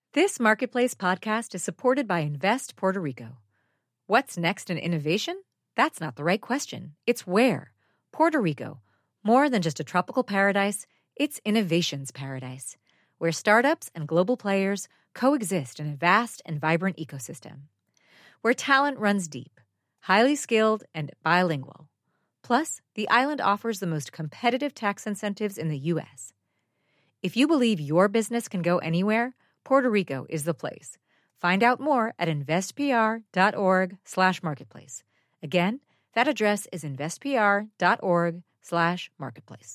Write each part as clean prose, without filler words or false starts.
This Marketplace podcast is supported by Invest Puerto Rico. What's next in innovation? That's not the right question. It's where. Puerto Rico. More than just a tropical paradise, it's innovation's paradise, where startups and global players coexist in a vast and vibrant ecosystem. Where talent runs deep, highly skilled, and bilingual. Plus, the island offers the most competitive tax incentives in the U.S. If you believe your business can go anywhere, Puerto Rico is the place. Find out more at investpr.org/marketplace. Again, that address is investpr.org/marketplace.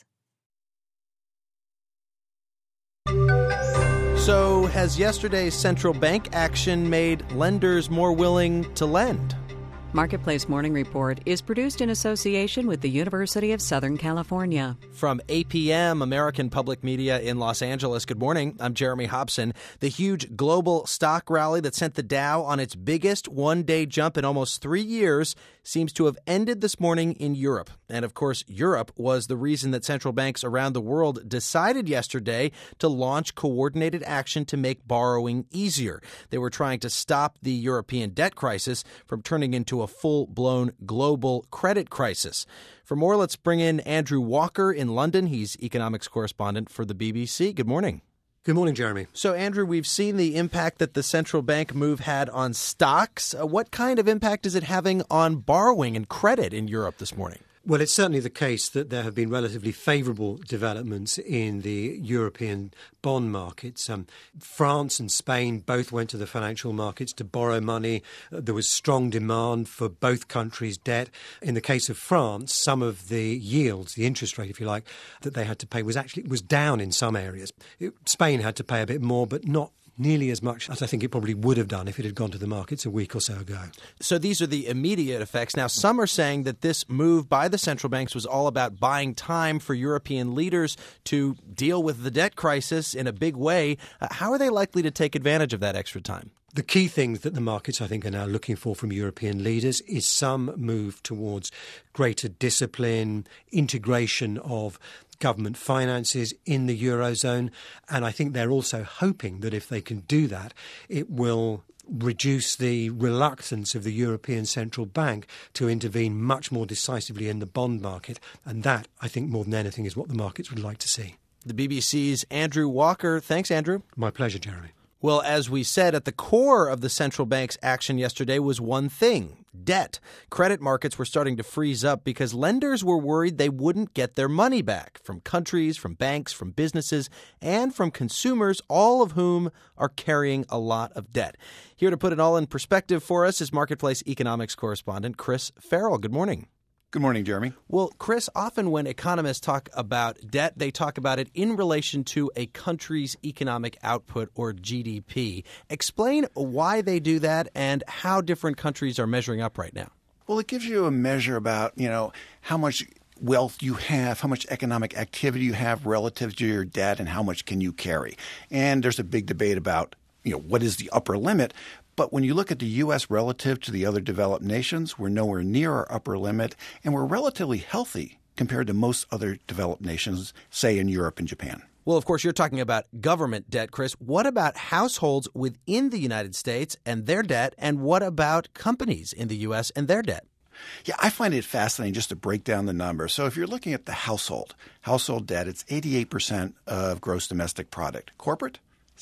So, has yesterday's central bank action made lenders more willing to lend? Marketplace Morning Report is produced in association with the University of Southern California. From APM, American Public Media in Los Angeles, good morning. I'm Jeremy Hobson. The huge global stock rally that sent the Dow on its biggest one-day jump in almost 3 years seems to have ended this morning in Europe. And of course, Europe was the reason that central banks around the world decided yesterday to launch coordinated action to make borrowing easier. They were trying to stop the European debt crisis from turning into a full-blown global credit crisis. For more, let's bring in Andrew Walker in London. He's economics correspondent for the BBC. Good morning. Good morning, Jeremy. So, Andrew, we've seen the impact that the central bank move had on stocks. What kind of impact is it having on borrowing and credit in Europe this morning? Well, it's certainly the case that there have been relatively favourable developments in the European bond markets. France and Spain both went to the financial markets to borrow money. There was strong demand for both countries' debt. In the case of France, some of the yields, the interest rate, if you like, that they had to pay was down in some areas. Spain had to pay a bit more, but not nearly as much as I think it probably would have done if it had gone to the markets a week or so ago. So these are the immediate effects. Now, some are saying that this move by the central banks was all about buying time for European leaders to deal with the debt crisis in a big way. How are they likely to take advantage of that extra time? The key things that the markets, I think, are now looking for from European leaders is some move towards greater discipline, integration of government finances in the Eurozone. And I think they're also hoping that if they can do that, it will reduce the reluctance of the European Central Bank to intervene much more decisively in the bond market. And that, I think, more than anything, is what the markets would like to see. The BBC's Andrew Walker. Thanks, Andrew. My pleasure, Jeremy. Well, as we said, at the core of the central bank's action yesterday was one thing: debt. Credit markets were starting to freeze up because lenders were worried they wouldn't get their money back from countries, from banks, from businesses, and from consumers, all of whom are carrying a lot of debt. Here to put it all in perspective for us is Marketplace economics correspondent Chris Farrell. Good morning. Good morning, Jeremy. Well, Chris, often when economists talk about debt, they talk about it in relation to a country's economic output, or GDP. Explain why they do that and how different countries are measuring up right now. Well, it gives you a measure about, how much wealth you have, how much economic activity you have relative to your debt, and how much can you carry. And there's a big debate about, what is the upper limit. But when you look at the U.S. relative to the other developed nations, we're nowhere near our upper limit, and we're relatively healthy compared to most other developed nations, say in Europe and Japan. Well, of course, you're talking about government debt, Chris. What about households within the United States and their debt, and what about companies in the U.S. and their debt? Yeah, I find it fascinating just to break down the numbers. So if you're looking at the household debt, it's 88% of gross domestic product. Corporate?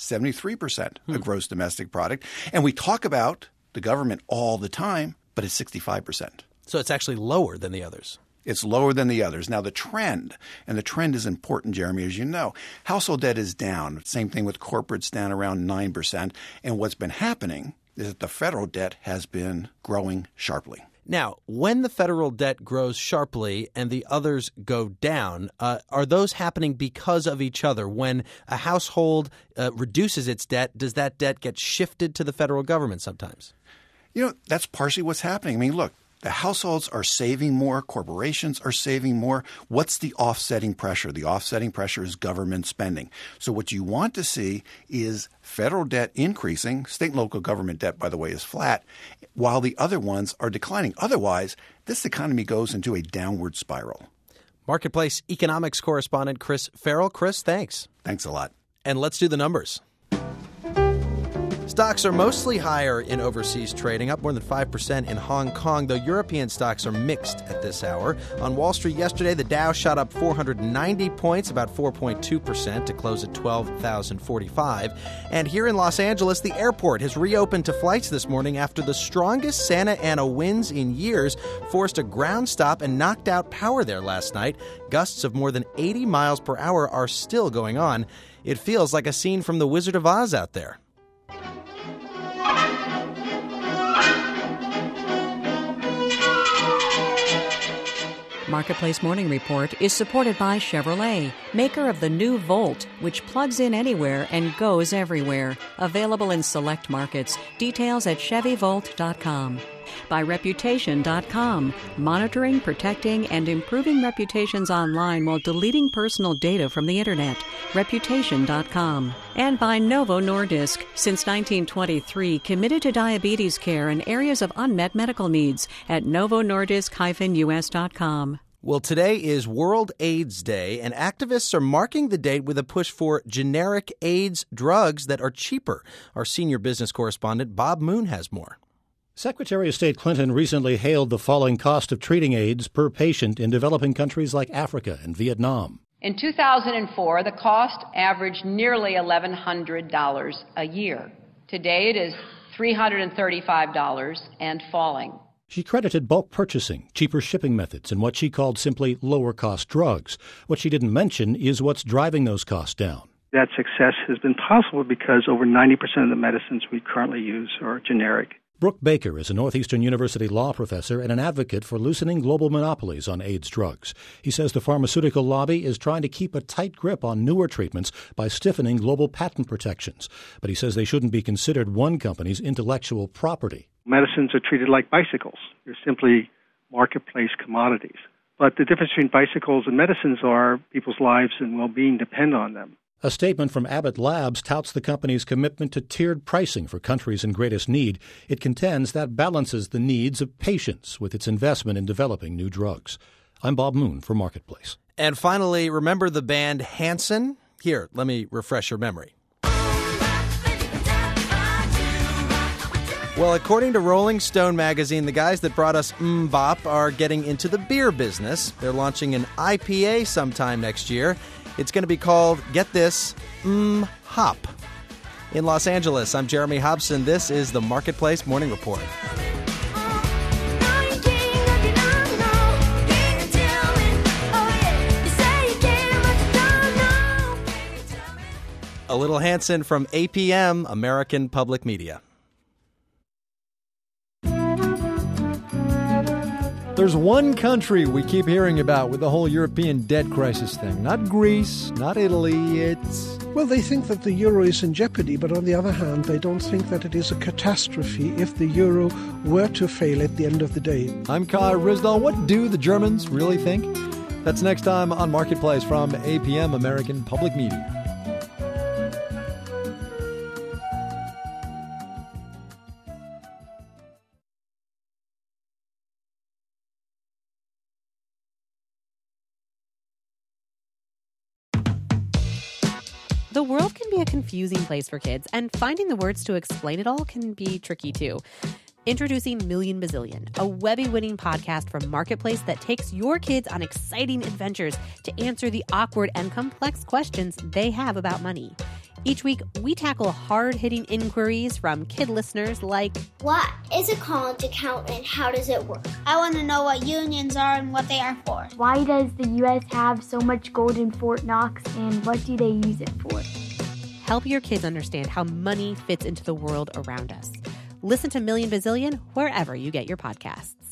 73% of gross domestic product. And we talk about the government all the time, but it's 65%. So it's actually lower than the others. It's lower than the others. Now, the trend is important, Jeremy, as you know. Household debt is down. Same thing with corporates, down around 9%. And what's been happening is that the federal debt has been growing sharply. Now, when the federal debt grows sharply and the others go down, are those happening because of each other? When a household reduces its debt, does that debt get shifted to the federal government sometimes? That's partially what's happening. I mean, look, the households are saving more. Corporations are saving more. What's the offsetting pressure? The offsetting pressure is government spending. So what you want to see is federal debt increasing. State and local government debt, by the way, is flat, while the other ones are declining. Otherwise, this economy goes into a downward spiral. Marketplace economics correspondent Chris Farrell. Chris, thanks. Thanks a lot. And let's do the numbers. Stocks are mostly higher in overseas trading, up more than 5% in Hong Kong, though European stocks are mixed at this hour. On Wall Street yesterday, the Dow shot up 490 points, about 4.2%, to close at 12,045. And here in Los Angeles, the airport has reopened to flights this morning after the strongest Santa Ana winds in years forced a ground stop and knocked out power there last night. Gusts of more than 80 miles per hour are still going on. It feels like a scene from The Wizard of Oz out there. Marketplace Morning Report is supported by Chevrolet, maker of the new Volt, which plugs in anywhere and goes everywhere. Available in select markets. Details at ChevyVolt.com. By Reputation.com, monitoring, protecting, and improving reputations online while deleting personal data from the Internet. Reputation.com. And by Novo Nordisk, since 1923, committed to diabetes care in areas of unmet medical needs at novonordisk-us.com. Well, today is World AIDS Day, and activists are marking the date with a push for generic AIDS drugs that are cheaper. Our senior business correspondent, Bob Moon, has more. Secretary of State Clinton recently hailed the falling cost of treating AIDS per patient in developing countries like Africa and Vietnam. In 2004, the cost averaged nearly $1,100 a year. Today it is $335 and falling. She credited bulk purchasing, cheaper shipping methods, and what she called simply lower-cost drugs. What she didn't mention is what's driving those costs down. That success has been possible because over 90% of the medicines we currently use are generic. Brooke Baker is a Northeastern University law professor and an advocate for loosening global monopolies on AIDS drugs. He says the pharmaceutical lobby is trying to keep a tight grip on newer treatments by stiffening global patent protections. But he says they shouldn't be considered one company's intellectual property. Medicines are treated like bicycles. They're simply marketplace commodities. But the difference between bicycles and medicines are people's lives and well-being depend on them. A statement from Abbott Labs touts the company's commitment to tiered pricing for countries in greatest need. It contends that balances the needs of patients with its investment in developing new drugs. I'm Bob Moon for Marketplace. And finally, remember the band Hanson? Here, let me refresh your memory. Well, according to Rolling Stone magazine, the guys that brought us Bop are getting into the beer business. They're launching an IPA sometime next year. It's going to be called, get this, Hop. In Los Angeles, I'm Jeremy Hobson. This is the Marketplace Morning Report. A little Hanson from APM, American Public Media. There's one country we keep hearing about with the whole European debt crisis thing. Not Greece, not Italy, it's... Well, they think that the euro is in jeopardy, but on the other hand, they don't think that it is a catastrophe if the euro were to fail at the end of the day. I'm Kai Ryssdal. What do the Germans really think? That's next time on Marketplace from APM, American Public Media. The world can be a confusing place for kids, and finding the words to explain it all can be tricky too. Introducing Million Bazillion, a Webby-winning podcast from Marketplace that takes your kids on exciting adventures to answer the awkward and complex questions they have about money. Each week, we tackle hard-hitting inquiries from kid listeners like, what is a college account and how does it work? I want to know what unions are and what they are for. Why does the U.S. have so much gold in Fort Knox and what do they use it for? Help your kids understand how money fits into the world around us. Listen to Million Bazillion wherever you get your podcasts.